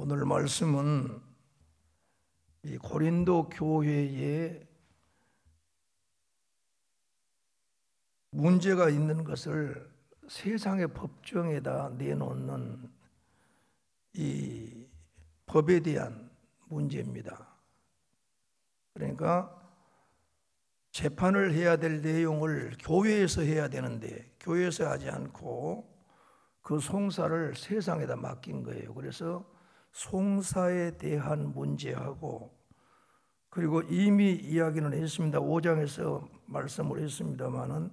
오늘 말씀은 이 고린도 교회에 문제가 있는 것을 세상의 법정에다 내놓는 이 법에 대한 문제입니다. 그러니까 재판을 해야 될 내용을 교회에서 해야 되는데 교회에서 하지 않고 그 송사를 세상에다 맡긴 거예요. 그래서 송사에 대한 문제하고, 그리고 이미 이야기는 했습니다. 5장에서 말씀을 했습니다마는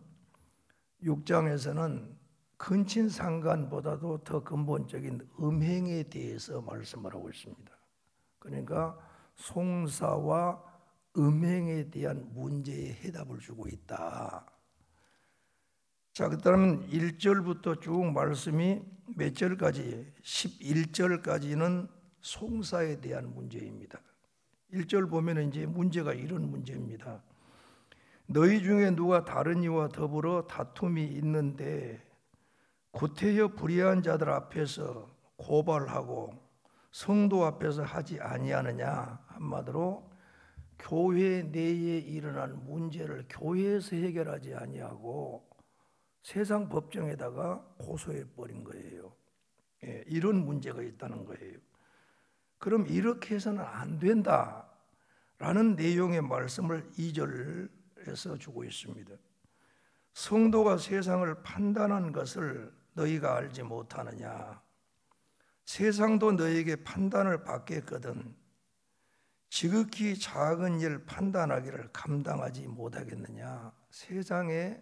6장에서는 근친상간보다도 더 근본적인 음행에 대해서 말씀을 하고 있습니다. 그러니까 송사와 음행에 대한 문제에 해답을 주고 있다. 자, 그다음 1절부터 쭉 말씀이 몇 절까지? 11절까지는 송사에 대한 문제입니다. 1절 보면 이제 문제가 이런 문제입니다. 너희 중에 누가 다른 이와 더불어 다툼이 있는데 구태여 불의한 자들 앞에서 고발하고 성도 앞에서 하지 아니하느냐. 한마디로 교회 내에 일어난 문제를 교회에서 해결하지 아니하고 세상 법정에다가 고소해 버린 거예요. 이런 문제가 있다는 거예요. 그럼 이렇게 해서는 안 된다라는 내용의 말씀을 2절에서 주고 있습니다. 성도가 세상을 판단한 것을 너희가 알지 못하느냐. 세상도 너희에게 판단을 받겠거든 지극히 작은 일 판단하기를 감당하지 못하겠느냐. 세상에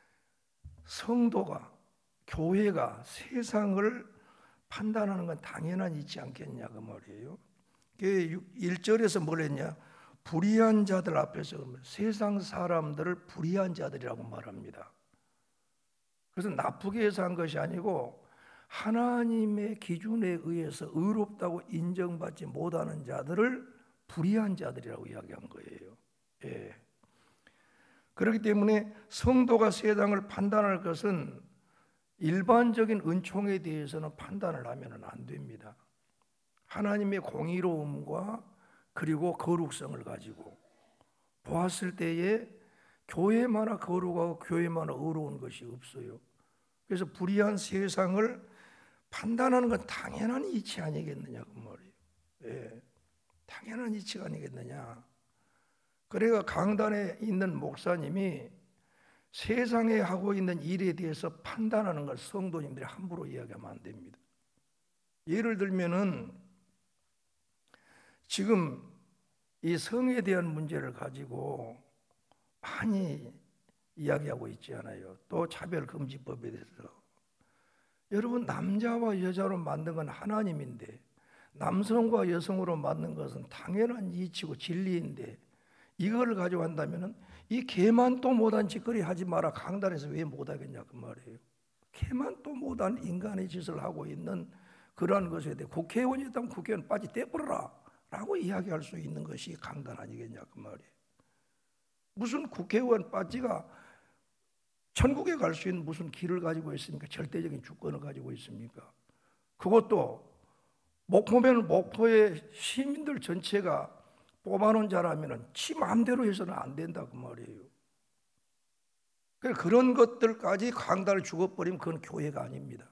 성도가, 교회가 세상을 판단하는 건 당연한 있지 않겠냐 그 말이에요. 1절에서 뭘 했냐? 불의한 자들 앞에서 세상 사람들을 불의한 자들이라고 말합니다. 그래서 나쁘게 해서 한 것이 아니고 하나님의 기준에 의해서 의롭다고 인정받지 못하는 자들을 불의한 자들이라고 이야기한 거예요. 예. 그렇기 때문에 성도가 세상을 판단할 것은 일반적인 은총에 대해서는 판단을 하면 안 됩니다. 하나님의 공의로움과 그리고 거룩성을 가지고 보았을 때에 교회마다 거룩하고 교회마다 의로운 것이 없어요. 그래서 불의한 세상을 판단하는 건 당연한 이치 아니겠느냐 그 말이에요. 예. 당연한 이치가 아니겠느냐. 그래가 강단에 있는 목사님이 세상에 하고 있는 일에 대해서 판단하는 걸 성도님들이 함부로 이야기하면 안 됩니다. 예를 들면은 지금 이 성에 대한 문제를 가지고 많이 이야기하고 있지 않아요. 또 차별금지법에 대해서. 여러분, 남자와 여자로 만든 건 하나님인데 남성과 여성으로 만든 것은 당연한 이치고 진리인데 이걸 가지고 한다면은 이 개만 또 못한 짓거리 하지 마라. 강단에서 왜 못하겠냐 그 말이에요. 개만 또 못한 인간의 짓을 하고 있는 그러한 것에 대해 국회의원이었다면 국회의원 빠지 떼버려라 라고 이야기할 수 있는 것이 강단 아니겠냐 그 말이에요. 무슨 국회의원 빠지가 천국에 갈 수 있는 무슨 길을 가지고 있습니까? 절대적인 주권을 가지고 있습니까? 그것도 목포면 목포의 시민들 전체가 뽑아놓은 자라면 지 마음대로 해서는 안 된다 그 말이에요. 그런 것들까지 강단을 죽어버리면 그건 교회가 아닙니다.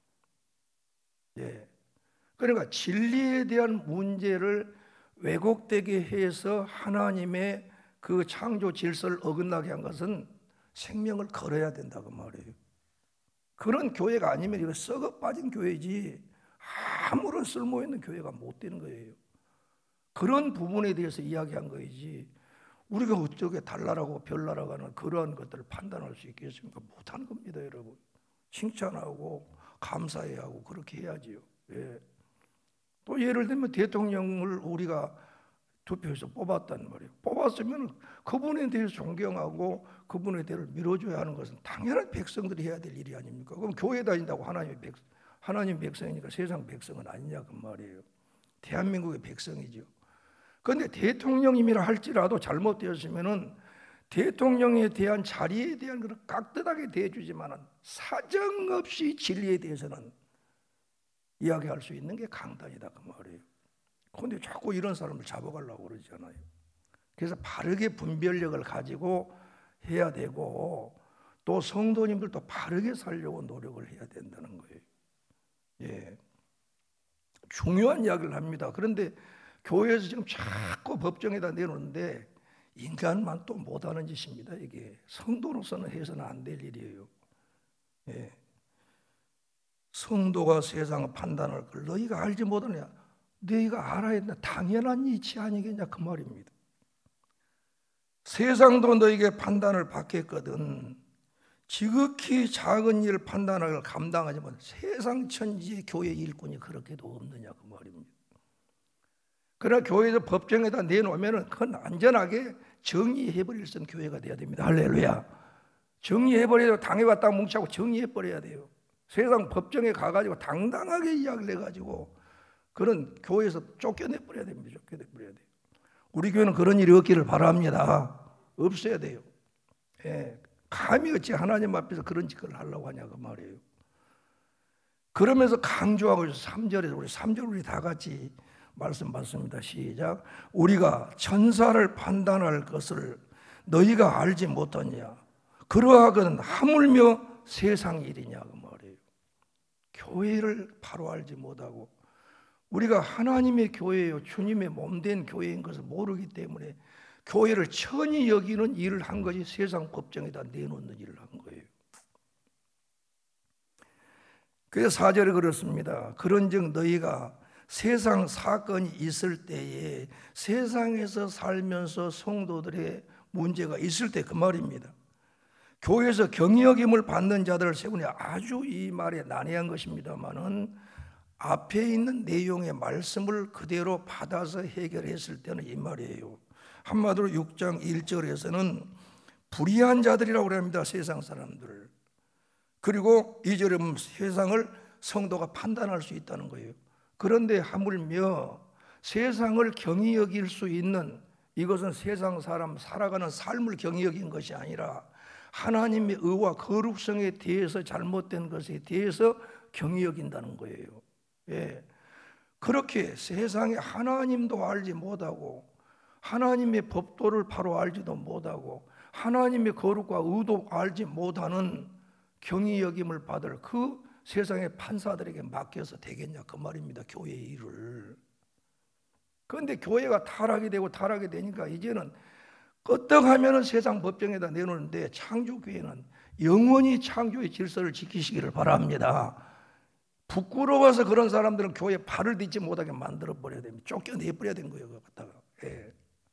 예. 그러니까 진리에 대한 문제를 왜곡되게 해서 하나님의 그 창조 질서를 어긋나게 한 것은 생명을 걸어야 된다 그 말이에요. 그런 교회가 아니면 이거 썩어 빠진 교회지 아무런 쓸모 있는 교회가 못 되는 거예요. 그런 부분에 대해서 이야기한 거이지 우리가 어떻게 달나라고 별나라고 하는 그러한 것들을 판단할 수 있겠습니까? 못한 겁니다 여러분. 칭찬하고 감사해야 하고 그렇게 해야지요. 예. 또 예를 들면 대통령을 우리가 투표해서 뽑았단 말이에요. 뽑았으면 그분에 대해서 존경하고 그분에 대해서 밀어줘야 하는 것은 당연한 백성들이 해야 될 일이 아닙니까? 그럼 교회 다닌다고 하나님 백성이니까 세상 백성은 아니냐 그 말이에요. 대한민국의 백성이죠. 그런데 대통령님이라 할지라도 잘못되었으면은 대통령에 대한 자리에 대한 그런 깍듯하게 대해주지만은 사정없이 진리에 대해서는 이야기할 수 있는 게 강단이다 그 말이에요. 그런데 자꾸 이런 사람을 잡아가려고 그러잖아요. 그래서 바르게 분별력을 가지고 해야 되고 또 성도님들도 바르게 살려고 노력을 해야 된다는 거예요. 예, 중요한 이야기를 합니다. 그런데 교회에서 지금 자꾸 법정에다 내놓는데 인간만 또 못하는 짓입니다. 이게 성도로서는 해서는 안 될 일이에요. 예. 성도가 세상을 판단할 걸 너희가 알지 못하느냐? 너희가 알아야 된다. 당연한 이치 아니겠냐 그 말입니다. 세상도 너에게 판단을 받겠거든 지극히 작은 일을 판단하기를 감당하지만 세상 천지의 교회 일꾼이 그렇게도 없느냐 그 말입니다. 그러나 교회에서 법정에다 내놓으면 그건 안전하게 정리해버릴 수 있는 교회가 돼야 됩니다. 할렐루야. 정리해버려야 당해왔다 뭉치고 정리해버려야 돼요. 세상 법정에 가가지고 당당하게 이야기를 해가지고 그런 교회에서 쫓겨내버려야 됩니다. 쫓겨내버려야 돼요. 우리 교회는 그런 일이 없기를 바랍니다. 없어야 돼요. 예. 감히 어찌 하나님 앞에서 그런 짓을 하려고 하냐 그 말이에요. 그러면서 강조하고 있어요. 3절에 우리 다 같이 말씀 받습니다. 시작. 우리가 천사를 판단할 것을 너희가 알지 못하냐? 그러하거든 하물며 세상 일이냐 그 말이에요. 교회를 바로 알지 못하고 우리가 하나님의 교회요 주님의 몸된 교회인 것을 모르기 때문에 교회를 천히 여기는 일을 한 것이 세상 법정에다 내놓는 일을 한 거예요. 그래서 4절에 그렇습니다. 그런즉 너희가 세상 사건이 있을 때에 세상에서 살면서 성도들의 문제가 있을 때 그 말입니다. 교회에서 경여김을 받는 자들을 세우니 아주 이 말에 난해한 것입니다만은 앞에 있는 내용의 말씀을 그대로 받아서 해결했을 때는 이 말이에요. 한마디로 6장 1절에서는 불의한 자들이라고 합니다. 세상 사람들을. 그리고 2절에 보면 세상을 성도가 판단할 수 있다는 거예요. 그런데 하물며 세상을 경히 여길 수 있는 이것은 세상 사람 살아가는 삶을 경히 여긴 것이 아니라 하나님의 의와 거룩성에 대해서 잘못된 것에 대해서 경히 여긴다는 거예요. 예. 그렇게 세상에 하나님도 알지 못하고 하나님의 법도를 바로 알지도 못하고 하나님의 거룩과 의도 알지 못하는 경히 여김을 받을 그 세상의 판사들에게 맡겨서 되겠냐 그 말입니다. 교회의 일을. 그런데 교회가 타락이 되니까 이제는 끄떡하면 세상 법정에다 내놓는데 창조교회는 영원히 창조의 질서를 지키시기를 바랍니다. 부끄러워서 그런 사람들은 교회에 발을 딛지 못하게 만들어버려야 됩니다. 쫓겨내버려야 되는 거예요. 그거 갖다가. 예.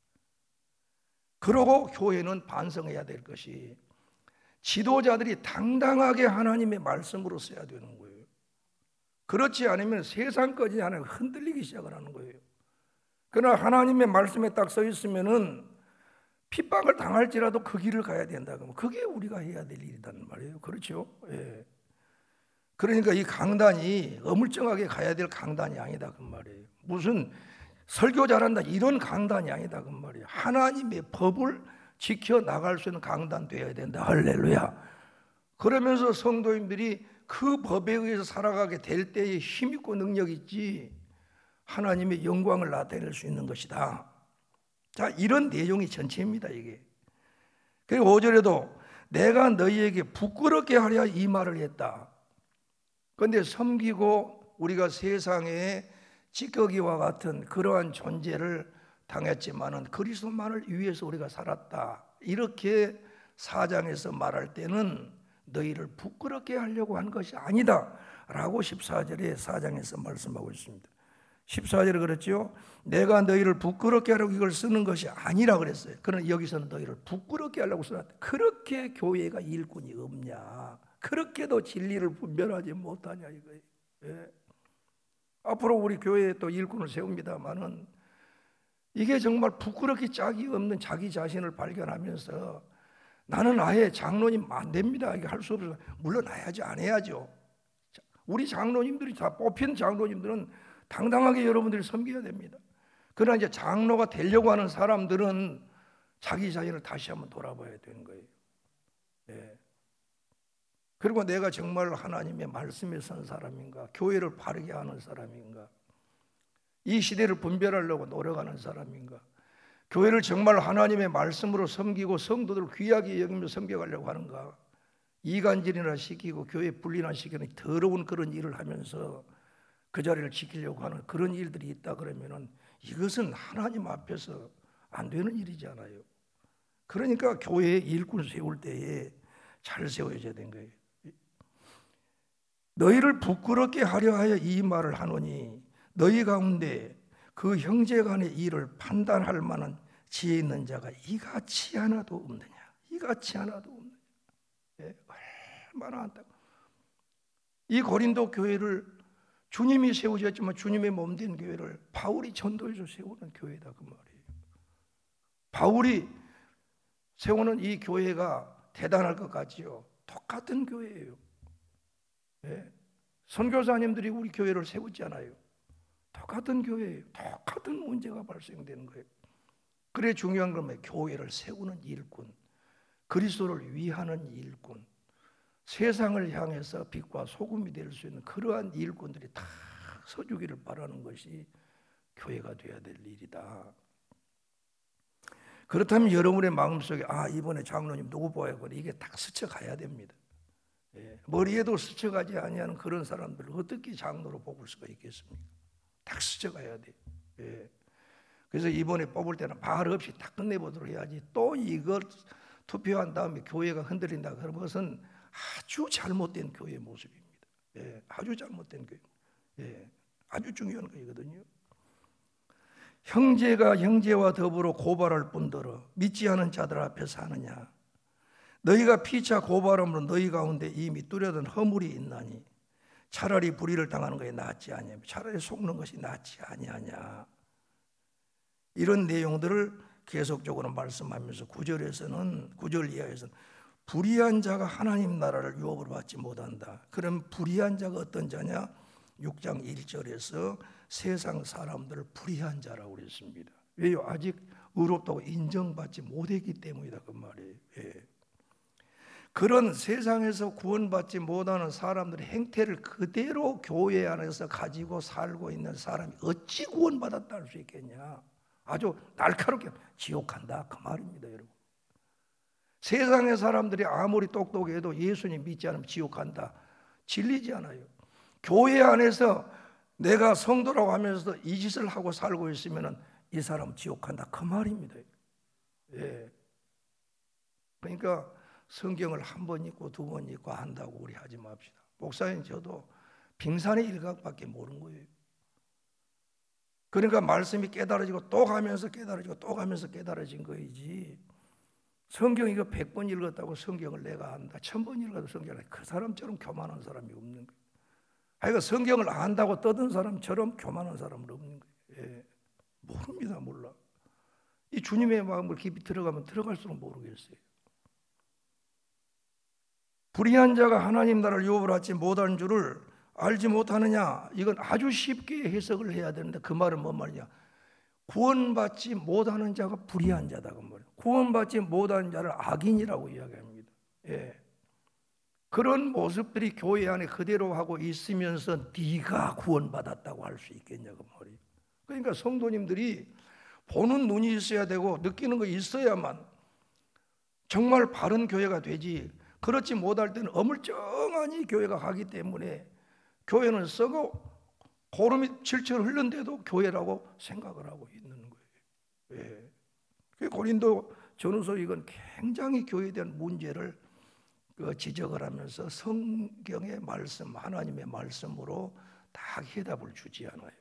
그러고 교회는 반성해야 될 것이 지도자들이 당당하게 하나님의 말씀으로 써야 되는 거예요. 그렇지 않으면 세상까지 하나님 흔들리기 시작을 하는 거예요. 그러나 하나님의 말씀에 딱 써 있으면은 핍박을 당할지라도 그 길을 가야 된다. 그게 우리가 해야 될 일이란 말이에요. 그렇죠? 예. 그러니까 이 강단이 어물쩡하게 가야 될 강단이 아니다 그 말이에요. 무슨 설교 잘한다 이런 강단이 아니다 그 말이에요. 하나님의 법을 지켜 나갈 수 있는 강단 되어야 된다. 할렐루야. 그러면서 성도님들이 그 법에 의해서 살아가게 될 때에 힘있고 능력이 있지 하나님의 영광을 나타낼 수 있는 것이다. 자, 이런 내용이 전체입니다. 이게. 그리고 5절에도 내가 너희에게 부끄럽게 하려 이 말을 했다. 그런데 섬기고 우리가 세상에 찌꺼기와 같은 그러한 존재를 당했지만은 그리스도만을 위해서 우리가 살았다. 이렇게 4장에서 말할 때는 너희를 부끄럽게 하려고 한 것이 아니다 라고 14절에 4장에서 말씀하고 있습니다. 14절에 그랬죠. 내가 너희를 부끄럽게 하려고 이걸 쓰는 것이 아니라 그랬어요. 그러나 여기서는 너희를 부끄럽게 하려고 써놨다. 그렇게 교회가 일꾼이 없냐, 그렇게도 진리를 분별하지 못하냐 이거예요. 예. 앞으로 우리 교회에 또 일꾼을 세웁니다마는 이게 정말 부끄럽게 짝이 없는 자기 자신을 발견하면서 나는 아예 장로님 안 됩니다. 이게 할 수 없어서 물러나야지 안 해야죠. 우리 장로님들이 다 뽑힌 장로님들은 당당하게 여러분들이 섬겨야 됩니다. 그러나 이제 장로가 되려고 하는 사람들은 자기 자신을 다시 한번 돌아봐야 되는 거예요. 예. 그리고 내가 정말 하나님의 말씀에 선 사람인가, 교회를 바르게 하는 사람인가, 이 시대를 분별하려고 노력하는 사람인가, 교회를 정말 하나님의 말씀으로 섬기고 성도들을 귀하게 여기며 섬겨가려고 하는가, 이간질이나 시키고 교회 분리나 시키는 더러운 그런 일을 하면서 그 자리를 지키려고 하는 그런 일들이 있다 그러면은 이것은 하나님 앞에서 안 되는 일이잖아요. 그러니까 교회에 일꾼 세울 때에 잘 세워져야 되는 거예요. 너희를 부끄럽게 하려 하여 이 말을 하노니 너희 가운데 그 형제 간의 일을 판단할 만한 지혜 있는 자가 이같이 하나도 없느냐. 이같이 하나도 없느냐. 예, 얼마나 한다고. 이 고린도 교회를 주님이 세우셨지만 주님의 몸된 교회를 바울이 전도해서 세우는 교회다 그 말이에요. 바울이 세우는 이 교회가 대단할 것 같지요. 똑같은 교회예요. 예. 선교사님들이 우리 교회를 세우잖아요. 똑같은 교회예요. 똑같은 문제가 발생되는 거예요. 그래 중요한 건 교회를 세우는 일꾼, 그리스도를 위하는 일꾼, 세상을 향해서 빛과 소금이 될 수 있는 그러한 일꾼들이 다 서주기를 바라는 것이 교회가 되어야 될 일이다. 그렇다면 여러분의 마음속에 이번에 장로님 누구 보아야겠구나 이게 딱 스쳐가야 됩니다. 예, 머리에도 스쳐가지 아니하는 그런 사람들을 어떻게 장로로 뽑을 수가 있겠습니까? 딱 스쳐가야 돼. 예. 그래서 이번에 뽑을 때는 말 없이 딱 끝내보도록 해야지. 또 이걸 투표한 다음에 교회가 흔들린다 그런 것은 아주 잘못된 교회의 모습입니다. 예, 아주 잘못된 교회. 예, 아주 중요한 거거든요. 형제가 형제와 더불어 고발할 뿐더러 믿지 않은 자들 앞에서 하느냐. 너희가 피차 고발함으로 너희 가운데 이미 뚜렷한 허물이 있나니 차라리 불의를 당하는 것이 낫지 아니하며 차라리 속는 것이 낫지 아니하냐. 이런 내용들을 계속적으로 말씀하면서 9절 이하에서는 불의한 자가 하나님 나라를 유업으로 받지 못한다. 그럼 불의한 자가 어떤 자냐? 6장 1절에서 세상 사람들을 불의한 자라고 그랬습니다. 왜요? 아직 의롭다고 인정받지 못했기 때문이다 그 말이에요. 예. 그런 세상에서 구원받지 못하는 사람들의 행태를 그대로 교회 안에서 가지고 살고 있는 사람이 어찌 구원받았다 할 수 있겠냐. 아주 날카롭게 지옥 간다 그 말입니다 여러분. 세상의 사람들이 아무리 똑똑해도 예수님 믿지 않으면 지옥 간다. 진리지 않아요. 교회 안에서 내가 성도라고 하면서도 이 짓을 하고 살고 있으면 이 사람 지옥 간다 그 말입니다. 예. 그러니까 성경을 한 번 읽고 두 번 읽고 한다고 우리 하지 맙시다. 목사님 저도 빙산의 일각밖에 모르는 거예요. 그러니까 말씀이 깨달아지고 또 가면서 깨달아지고 또 가면서 깨달아진 거이지. 성경 이거 100번 읽었다고 성경을 내가 안다. 1000번 읽어도 성경을 안다. 그 사람처럼 교만한 사람이 없는 거예요. 그러니까 성경을 안다고 떠든 사람처럼 교만한 사람은 없는 거예요. 예. 모릅니다. 몰라. 이 주님의 마음을 깊이 들어가면 들어갈수록 모르겠어요. 불의한 자가 하나님 나라를 유업을 받지 못하는 줄을 알지 못하느냐. 이건 아주 쉽게 해석을 해야 되는데 그 말은 뭔 말이냐. 구원받지 못하는 자가 불의한 자다 그 말이에요. 구원받지 못하는 자를 악인이라고 이야기합니다. 예. 그런 모습들이 교회 안에 그대로 하고 있으면서 네가 구원받았다고 할 수 있겠냐고 말이에요. 그러니까 성도님들이 보는 눈이 있어야 되고 느끼는 거 있어야만 정말 바른 교회가 되지. 그렇지 못할 때는 어물쩡하니 교회가 가기 때문에 교회는 썩어 고름이 질질 흘른데도 교회라고 생각을 하고 있는 거예요. 예. 고린도 전후서 이건 굉장히 교회에 대한 문제를 지적을 하면서 성경의 말씀, 하나님의 말씀으로 다 해답을 주지 않아요.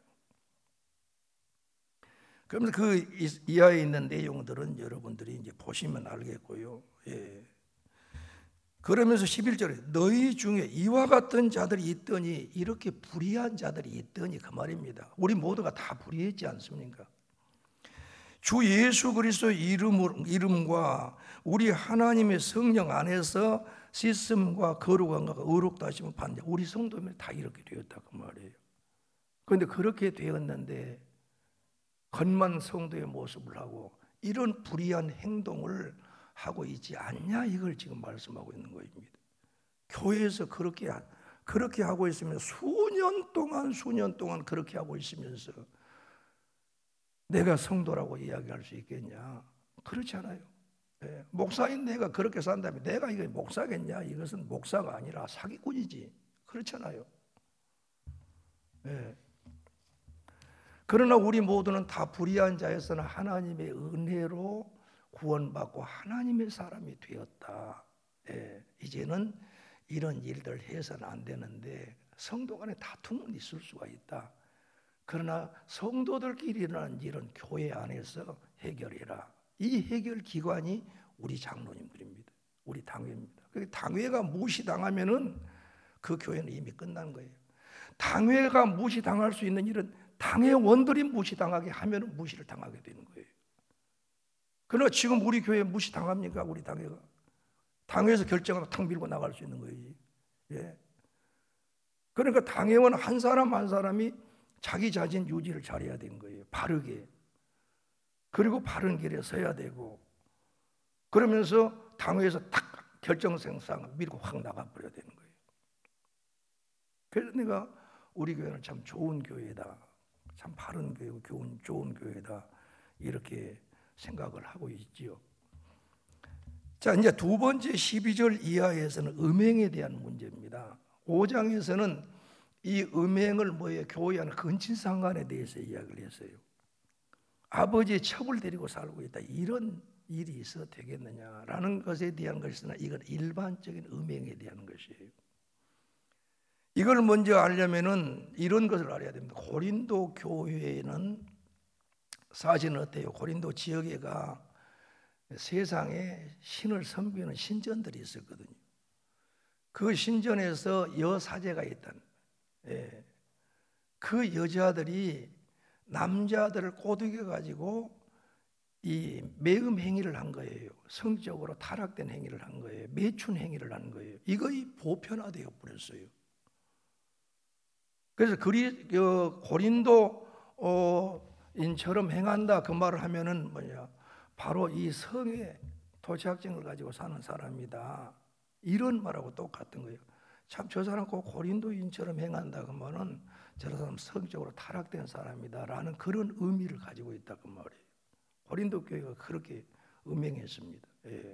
그러면 그 이하에 있는 내용들은 여러분들이 이제 보시면 알겠고요. 예. 그러면서 11절에 너희 중에 이와 같은 자들이 있더니 이렇게 불의한 자들이 있더니 그 말입니다. 우리 모두가 다 불의했지 않습니까? 주 예수 그리스도의 이름과 우리 하나님의 성령 안에서 씻음과 거룩함과 의롭다 하심을 받는 우리 성도들이 다 이렇게 되었다 그 말이에요. 그런데 그렇게 되었는데 겉만 성도의 모습을 하고 이런 불의한 행동을 하고 있지 않냐 이걸 지금 말씀하고 있는 것입니다. 교회에서 그렇게 하고 있으면 수년 동안 그렇게 하고 있으면서 내가 성도라고 이야기할 수 있겠냐? 그렇잖아요. 예, 목사인 내가 그렇게 산다면 내가 이거 목사겠냐? 이것은 목사가 아니라 사기꾼이지. 그렇잖아요. 예. 그러나 우리 모두는 다 불의한 자에서는 하나님의 은혜로 구원받고 하나님의 사람이 되었다. 예, 이제는 이런 일들 해서는 안 되는데 성도 간에 다툼은 있을 수가 있다. 그러나 성도들끼리 일어나는 일은 교회 안에서 해결해라. 이 해결 기관이 우리 장로님들입니다. 우리 당회입니다. 당회가 무시당하면은 그 교회는 이미 끝난 거예요. 당회가 무시당할 수 있는 일은 당회원들이 무시당하게 하면 무시를 당하게 되는 거예요. 그러나 지금 우리 교회 무시당합니까? 우리 당회가. 당회에서 결정하면 탁 밀고 나갈 수 있는 거예요. 예. 그러니까 당회원 한 사람 한 사람이 자기 자신 유지를 잘해야 되는 거예요. 바르게. 그리고 바른 길에 서야 되고, 그러면서 당회에서 탁 결정생상 밀고 확 나가버려야 되는 거예요. 그래서 내가 우리 교회는 참 좋은 교회다, 참 바른 교회고 좋은 교회다, 이렇게 생각을 하고 있지요. 자, 이제 두 번째 12절 이하에서는 음행에 대한 문제입니다. 5장에서는 이 음행을 교회 안에 근친상간에 대해서 이야기를 했어요. 아버지의 첩을 데리고 살고 있다, 이런 일이 있어도 되겠느냐라는 것에 대한 것이나 이건 일반적인 음행에 대한 것이에요. 이걸 먼저 알려면은 이런 것을 알아야 됩니다. 고린도 교회는 사실은 어때요? 고린도 지역에가 세상에 신을 섬기는 신전들이 있었거든요. 그 신전에서 여사제가 있단, 예, 그 여자들이 남자들을 꼬드겨 가지고 이 매음 행위를 한 거예요. 성적으로 타락된 행위를 한 거예요. 매춘 행위를 한 거예요. 이거이 보편화되어 버렸어요. 그래서 고린도인처럼 행한다 그 말을 하면은 바로 이 성에 도착증을 가지고 사는 사람이다, 이런 말하고 똑같은 거예요. 참 저 사람 꼭 고린도인처럼 행한다 그 말은 저 사람 성적으로 타락된 사람이다라는 그런 의미를 가지고 있다 그 말이에요. 고린도 교회가 그렇게 음행했습니다. 예.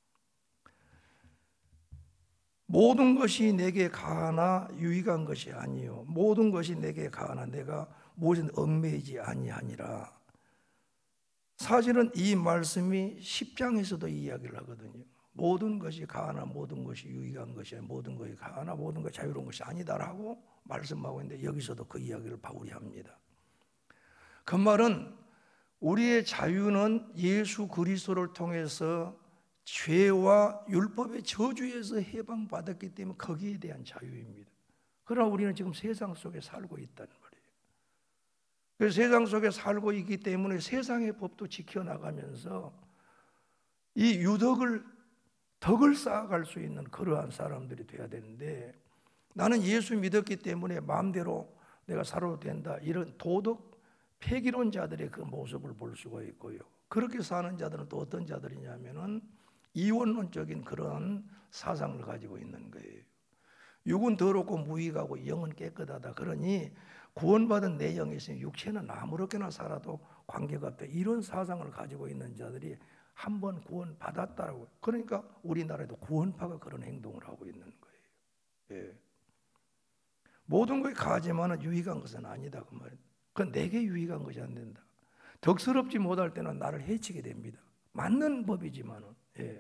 모든 것이 내게 가하나 유익한 것이 아니요 모든 것이 내게 가하나 내가 무엇은 얽매이지 아니하니라. 사실은 이 말씀이 10장에서도 이야기를 하거든요. 모든 것이 가하나 모든 것이 유익한 것이 아니라 모든 것이 가하나 모든 것이 자유로운 것이 아니다라고 말씀하고 있는데 여기서도 그 이야기를 바울이 합니다. 그 말은 우리의 자유는 예수 그리스도를 통해서 죄와 율법의 저주에서 해방받았기 때문에 거기에 대한 자유입니다. 그러나 우리는 지금 세상 속에 살고 있다는 말이에요. 그래서 세상 속에 살고 있기 때문에 세상의 법도 지켜나가면서 이 덕을 쌓아갈 수 있는 그러한 사람들이 돼야 되는데, 나는 예수 믿었기 때문에 마음대로 내가 살아도 된다, 이런 도덕 폐기론자들의 그 모습을 볼 수가 있고요. 그렇게 사는 자들은 또 어떤 자들이냐면은 이원론적인 그런 사상을 가지고 있는 거예요. 육은 더럽고 무익하고 영은 깨끗하다, 그러니 구원받은 내 영이 있으면 육체는 아무렇게나 살아도 관계가 없다, 이런 사상을 가지고 있는 자들이 한 번 구원받았다라고. 그러니까 우리나라에도 구원파가 그런 행동을 하고 있는 거예요. 예. 모든 것이 가하지만 유익한 것은 아니다 그 말이에요. 그건 내게 유익한 것이 안 된다. 덕스럽지 못할 때는 나를 해치게 됩니다. 맞는 법이지만은. 예.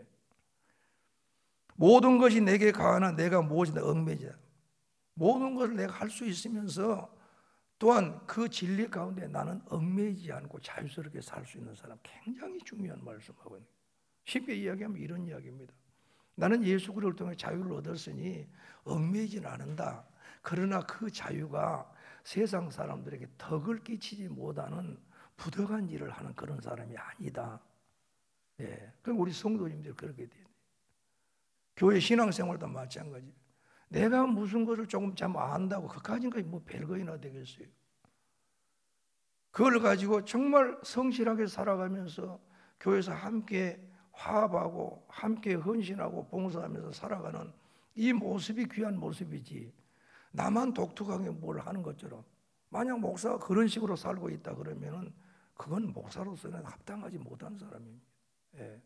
모든 것이 내게 가하나 내가 무엇이든 얽매이자. 모든 것을 내가 할 수 있으면서 또한 그 진리 가운데 나는 얽매이지 않고 자유스럽게 살 수 있는 사람, 굉장히 중요한 말씀하고 있는. 쉽게 이야기하면 이런 이야기입니다. 나는 예수 그리스도를 통해 자유를 얻었으니 얽매이지는 않는다. 그러나 그 자유가 세상 사람들에게 덕을 끼치지 못하는 부득한 일을 하는 그런 사람이 아니다. 예. 그럼 우리 성도님들 그렇게 돼요. 교회 신앙생활도 마찬가지. 내가 무슨 것을 조금 참 안다고 그까짓 뭐 별거이나 되겠어요. 그걸 가지고 정말 성실하게 살아가면서 교회에서 함께 화합하고 함께 헌신하고 봉사하면서 살아가는 이 모습이 귀한 모습이지 나만 독특하게 뭘 하는 것처럼. 만약 목사가 그런 식으로 살고 있다 그러면은 그건 목사로서는 합당하지 못한 사람입니다. 예.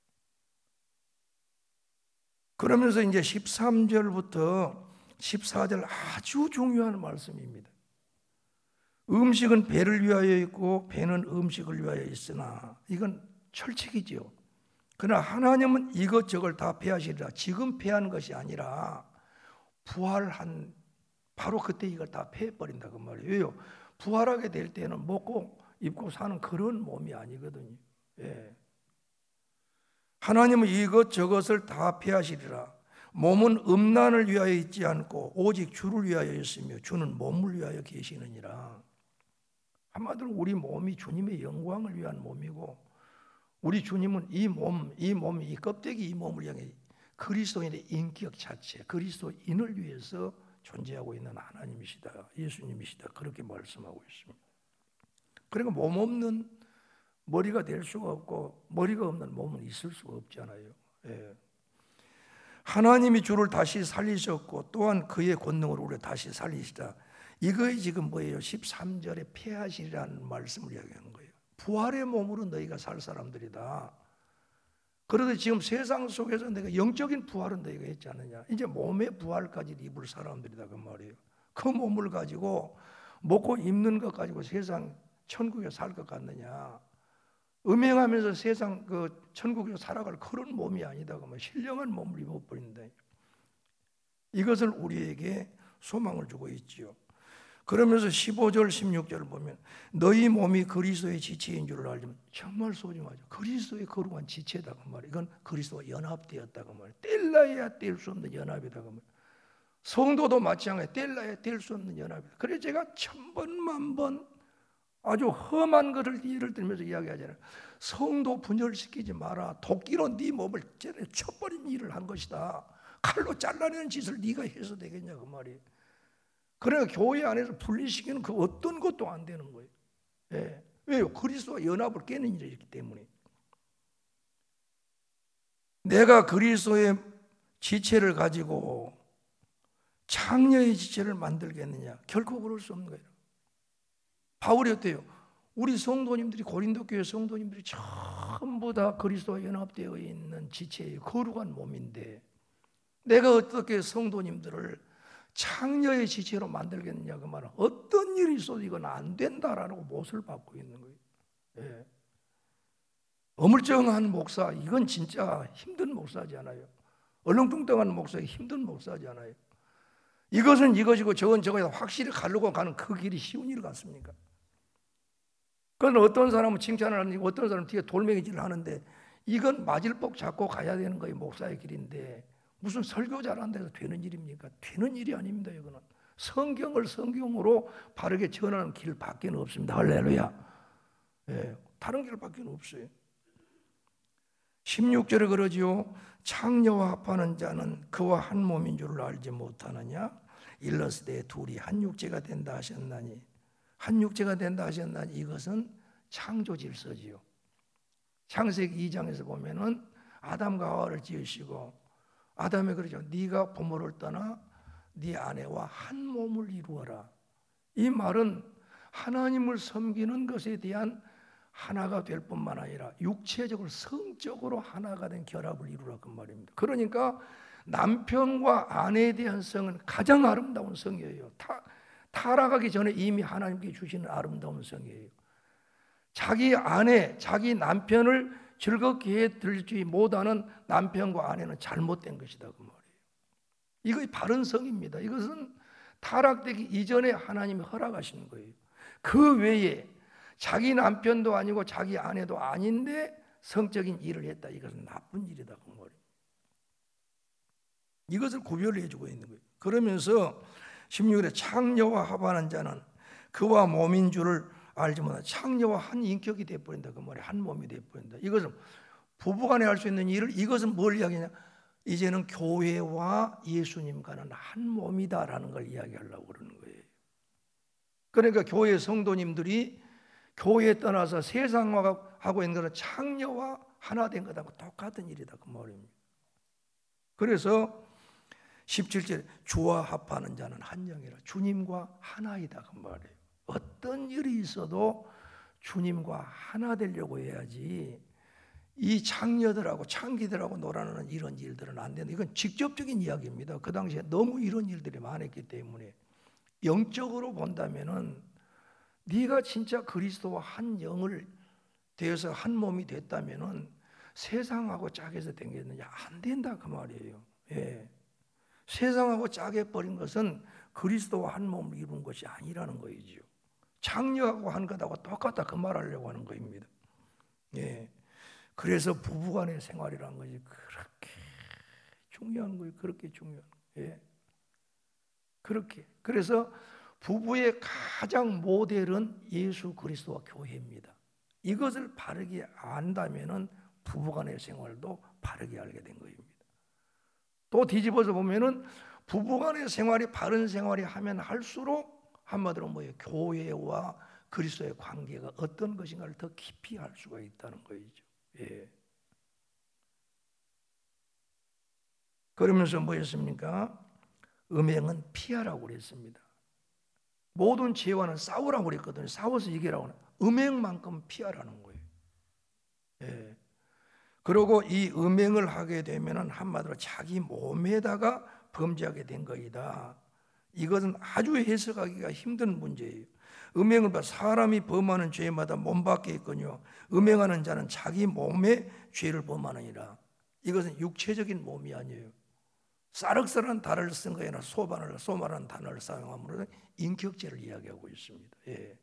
그러면서 이제 13절부터 14절 아주 중요한 말씀입니다. 음식은 배를 위하여 있고 배는 음식을 위하여 있으나, 이건 철칙이지요. 그러나 하나님은 이것저것 다 패하시리라. 지금 패하는 것이 아니라 부활한 바로 그때 이걸 다 패해버린다 그 말이에요. 왜요? 부활하게 될 때는 먹고 입고 사는 그런 몸이 아니거든요. 예. 하나님은 이것저것을 다 패하시리라. 몸은 음란을 위하여 있지 않고 오직 주를 위하여 있으며 주는 몸을 위하여 계시느니라. 한마디로 우리 몸이 주님의 영광을 위한 몸이고, 우리 주님은 이 껍데기 이 몸을 향해 그리스도인의 인격 자체, 그리스도인을 위해서 존재하고 있는 하나님이시다, 예수님이시다, 그렇게 말씀하고 있습니다. 그러니까 몸 없는 머리가 될 수가 없고 머리가 없는 몸은 있을 수가 없잖아요. 예. 하나님이 주를 다시 살리셨고 또한 그의 권능으로 우리를 다시 살리시다. 이거에 지금 뭐예요? 13절에 패하시리라는 말씀을 이야기하는 거예요. 부활의 몸으로 너희가 살 사람들이다. 그런데 지금 세상 속에서 내가 영적인 부활은 너희가 했지 않느냐. 이제 몸의 부활까지 입을 사람들이다 그 말이에요. 그 몸을 가지고 먹고 입는 것 가지고 세상 천국에 살 것 같느냐. 음행하면서 세상 그 천국에서 살아갈 그런 몸이 아니다 그 말이에요. 신령한 몸을 입어버린다. 이것을 우리에게 소망을 주고 있지요. 그러면서 15절 16절을 보면 너희 몸이 그리스도의 지체인 줄을 알지만, 정말 소중하죠. 그리스도의 거룩한 지체다 그 말이에요. 이건 그리스도와 연합되었다 그 말이에요. 뗄라야 뗄 수 없는 연합이다 그 말이에요. 성도도 마찬가지예요. 뗄라야 뗄 수 없는 연합이다. 그래서 제가 천번 만번 아주 험한 것을 예를 들면서 이야기하잖아요. 성도 분열시키지 마라. 도끼로 네 몸을 쳐버린 일을 한 것이다. 칼로 잘라내는 짓을 네가 해서 되겠냐 그 말이에요. 그러니까 교회 안에서 분리시키는 그 어떤 것도 안 되는 거예요. 예. 왜요? 그리스도와 연합을 깨는 일이기 때문에. 내가 그리스도의 지체를 가지고 창녀의 지체를 만들겠느냐? 결코 그럴 수 없는 거예요. 바울이 어때요? 우리 성도님들이, 고린도 교회 성도님들이 전부 다 그리스도와 연합되어 있는 지체예요. 거룩한 몸인데 내가 어떻게 성도님들을 창녀의 지체로 만들겠느냐 그 말은, 어떤 일이 있어도 이건 안 된다라고 못을 받고 있는 거예요. 예. 어물쩡한 목사, 이건 진짜 힘든 목사잖아요. 얼렁뚱땅한 목사, 힘든 목사잖아요. 이것은 이것이고 저건 저거야 확실히 가르고 가는 그 길이 쉬운 일 같습니까? 그건 어떤 사람은 칭찬을 하는데 어떤 사람은 뒤에 돌멩이질을 하는데, 이건 맞을 복 잡고 가야 되는 거예요. 목사의 길인데 무슨 설교 잘한다 해서 되는 일입니까? 되는 일이 아닙니다. 이거는 성경을 성경으로 바르게 전하는 길밖에 없습니다. 할렐루야. 예, 다른 길밖에 없어요. 16절에 그러지요. 창녀와 합하는 자는 그와 한 몸인 줄을 알지 못하느냐. 일러스되 둘이 한 육체가 된다 하셨나니. 한 육체가 된다 하셨나니, 이것은 창조 질서지요. 창세기 2장에서 보면은 아담과 하와를 지으시고 아담이 그러죠. 네가 부모를 떠나 네 아내와 한 몸을 이루어라. 이 말은 하나님을 섬기는 것에 대한 하나가 될 뿐만 아니라 육체적으로 성적으로 하나가 된 결합을 이루라 그 말입니다. 그러니까 남편과 아내에 대한 성은 가장 아름다운 성이에요. 타락하기 전에 이미 하나님께 주시는 아름다운 성이에요. 자기 아내, 자기 남편을 즐겁게 해드리지 못하는 남편과 아내는 잘못된 것이다 그 말이에요. 이거 바른 성입니다. 이것은 타락되기 이전에 하나님이 허락하시는 거예요. 그 외에 자기 남편도 아니고 자기 아내도 아닌데 성적인 일을 했다, 이것은 나쁜 일이다 그 말이에요. 이것을 구별을 해주고 있는 거예요. 그러면서 16절에 창녀와 합하는 자는 그와 몸인 줄을 알지 못하나. 창녀와 한 인격이 되어버린다 그 말이에요. 한 몸이 되어버린다. 이것은 부부간에 할 수 있는 일을, 이것은 뭘 이야기하냐, 이제는 교회와 예수님과는 한 몸이다라는 걸 이야기하려고 그러는 거예요. 그러니까 교회 성도님들이 교회에 떠나서 세상하고 있는 것은 창녀와 하나 된 것하고 똑같은 일이다 그 말입니다. 그래서 17절 주와 합하는 자는 한 영이라. 주님과 하나이다 그 말이에요. 어떤 일이 있어도 주님과 하나 되려고 해야지 이 창녀들하고 창기들하고 놀아나는 이런 일들은 안 된다. 이건 직접적인 이야기입니다. 그 당시에 너무 이런 일들이 많았기 때문에 영적으로 본다면은 네가 진짜 그리스도와 한 영을 되어서 한 몸이 됐다면은 세상하고 짝에서 댕겼느냐 안 된다 그 말이에요. 예. 세상하고 짝에 버린 것은 그리스도와 한 몸을 이룬 것이 아니라는 거이지요. 창녀하고 한 것하고 똑같다 그 말하려고 하는 겁니다. 예. 그래서 부부간의 생활이라는 것이 그렇게 중요한 거예요. 그렇게 중요한 거예요. 예. 그렇게. 그래서 부부의 가장 모델은 예수 그리스도와 교회입니다. 이것을 바르게 안다면은 부부간의 생활도 바르게 알게 된 것입니다. 또 뒤집어서 보면은 부부간의 생활이 바른 생활이 하면 할수록 한마디로 뭐예요? 교회와 그리스도의 관계가 어떤 것인가를 더 깊이 알 수가 있다는 거죠. 예. 그러면서 뭐였습니까? 음행은 피하라고 그랬습니다. 모든 죄와는 싸우라고 그랬거든요. 싸워서 이기라고 하는. 음행만큼 피하라는 거예요. 예. 그리고 이 음행을 하게 되면은 한마디로 자기 몸에다가 범죄하게 된 거이다. 이것은 아주 해석하기가 힘든 문제예요. 음행을 봐 사람이 범하는 죄마다 몸 밖에 있거니와 음행하는 자는 자기 몸에 죄를 범하느니라. 이것은 육체적인 몸이 아니에요. 싸륵싸르한 단어를 쓴 거에 아니라 소만한 단어를 사용함으로 인격죄를 이야기하고 있습니다. 예.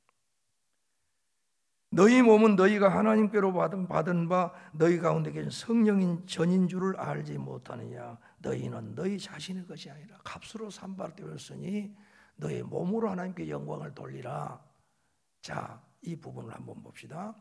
너희 몸은 너희가 하나님께로 받은 바 너희 가운데 계신 성령인 전인 줄을 알지 못하느냐. 너희는 너희 자신의 것이 아니라 값으로 산발되었으니 너희 몸으로 하나님께 영광을 돌리라. 자, 이 부분을 한번 봅시다.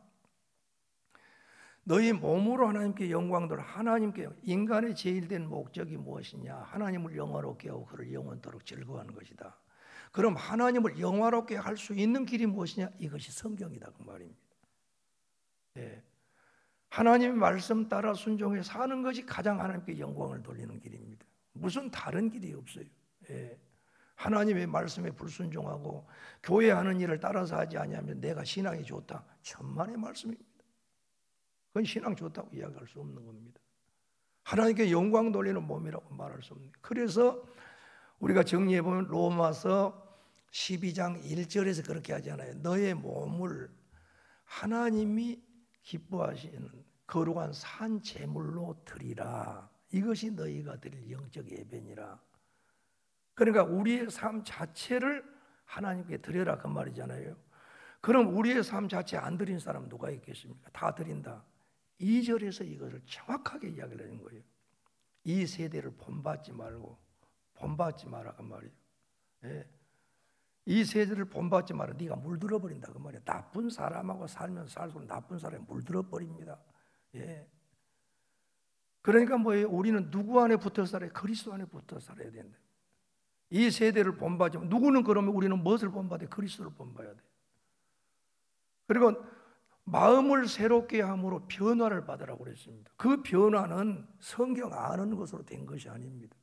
너희 몸으로 하나님께 영광 돌려. 하나님께 인간의 제일 된 목적이 무엇이냐? 하나님을 영화롭게 하고 그를 영원토록 즐거워하는 것이다. 그럼 하나님을 영화롭게 할 수 있는 길이 무엇이냐? 이것이 성경이다 그 말입니다. 예. 하나님의 말씀 따라 순종해 사는 것이 가장 하나님께 영광을 돌리는 길입니다. 무슨 다른 길이 없어요. 예. 하나님의 말씀에 불순종하고 교회 하는 일을 따라서 하지 아니하면 내가 신앙이 좋다. 천만의 말씀입니다. 그건 신앙 좋다고 이야기할 수 없는 겁니다. 하나님께 영광 돌리는 몸이라고 말할 수 없는. 그래서 우리가 정리해 보면 로마서 12장 1절에서 그렇게 하잖아요. 너의 몸을 하나님이 기뻐하시는 거룩한 산 제물로 드리라. 이것이 너희가 드릴 영적 예배니라. 그러니까 우리의 삶 자체를 하나님께 드려라 그 말이잖아요. 그럼 우리의 삶 자체 안 드린 사람 누가 있겠습니까? 다 드린다. 2절에서 이것을 정확하게 이야기를 하는 거예요. 이 세대를 본받지 말고 본받지 마라 그 말이에요. 예. 이 세대를 본받지 마라. 네가 물들어 버린다 그 말이에요. 나쁜 사람하고 살면 살수록 나쁜 사람이 물들어 버립니다. 예. 그러니까 뭐예요? 우리는 누구 안에 붙어 살아야? 그리스도 안에 붙어 살아야 된다. 이 세대를 본받지 마. 누구는 그러면 우리는 무엇을 본받아야? 그리스도를 본받아야 돼. 그리고 마음을 새롭게 함으로 변화를 받으라고 그랬습니다. 그 변화는 성경 아는 것으로 된 것이 아닙니다.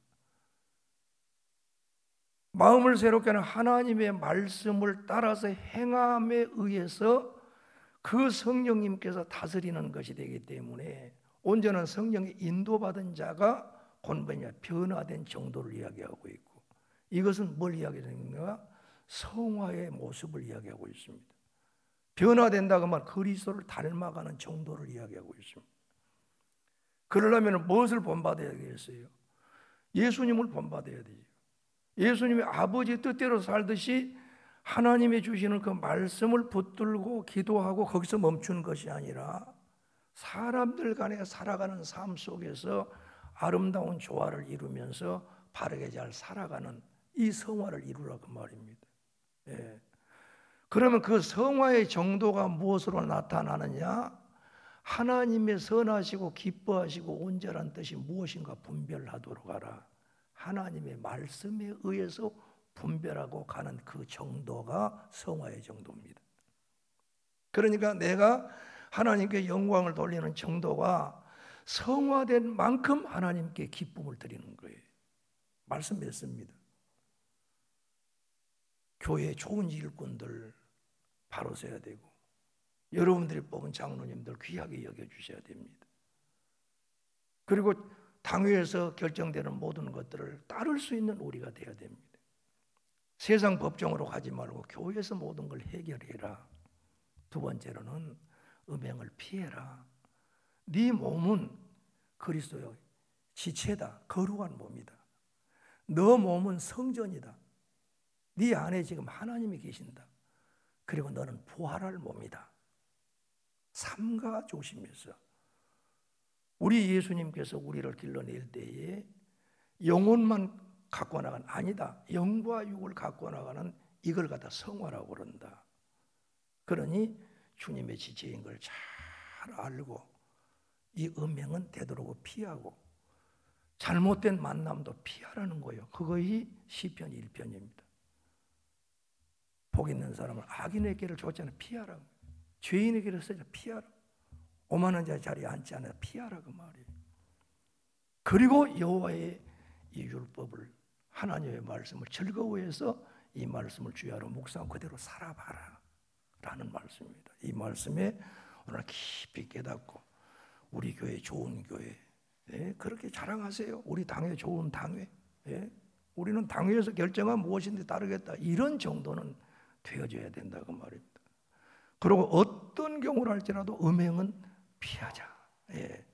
마음을 새롭게 하는 하나님의 말씀을 따라서 행함에 의해서 그 성령님께서 다스리는 것이 되기 때문에 온전한 성령의 인도받은 자가 본변이야 변화된 정도를 이야기하고 있고 이것은 뭘 이야기하는가? 성화의 모습을 이야기하고 있습니다. 변화된다고 하면 그리스도를 닮아가는 정도를 이야기하고 있습니다. 그러려면 무엇을 본받아야 되겠어요? 예수님을 본받아야 되죠. 예수님이 아버지의 뜻대로 살듯이 하나님이 주시는 그 말씀을 붙들고 기도하고 거기서 멈추는 것이 아니라 사람들 간에 살아가는 삶 속에서 아름다운 조화를 이루면서 바르게 잘 살아가는 이 성화를 이루라고 말입니다. 예. 그러면 그 성화의 정도가 무엇으로 나타나느냐? 하나님의 선하시고 기뻐하시고 온전한 뜻이 무엇인가 분별하도록 하라. 하나님의 말씀에 의해서 분별하고 가는 그 정도가 성화의 정도입니다. 그러니까 내가 하나님께 영광을 돌리는 정도가 성화된 만큼 하나님께 기쁨을 드리는 거예요. 말씀했습니다. 교회에 좋은 일꾼들 바로 서야 되고, 여러분들이 뽑은 장로님들 귀하게 여겨주셔야 됩니다. 그리고 당회에서 결정되는 모든 것들을 따를 수 있는 우리가 되어야 됩니다. 세상 법정으로 가지 말고 교회에서 모든 걸 해결해라. 두 번째로는 음행을 피해라. 네 몸은 그리스도의 지체다. 거룩한 몸이다. 너 몸은 성전이다. 네 안에 지금 하나님이 계신다. 그리고 너는 부활할 몸이다. 삼가 조심해서 우리 예수님께서 우리를 길러낼 때에 영혼만 갖고 나가는, 아니다, 영과 육을 갖고 나가는 이걸 갖다 성화라고 그런다. 그러니 주님의 지체인 걸 잘 알고 이 음행은 되도록 피하고 잘못된 만남도 피하라는 거예요. 그것이 시편 1편입니다. 복 있는 사람은 악인의 길을 줬잖아요. 피하라고. 죄인의 길을 쓰자. 피하라. 오만한 자 자리에 앉지 않아. 피하라 그 말이에요. 그리고 여호와의 이 율법을, 하나님의 말씀을 즐거워해서 이 말씀을 주야로 묵상 그대로 살아봐라 라는 말씀입니다. 이 말씀에 오늘 깊이 깨닫고 우리 교회 좋은 교회, 예, 그렇게 자랑하세요. 우리 당회 좋은 당회, 예, 우리는 당회에서 결정한 무엇인데 따르겠다, 이런 정도는 되어져야 된다고 말입니다. 그리고 어떤 경우를 할지라도 음행은 피하자. 예.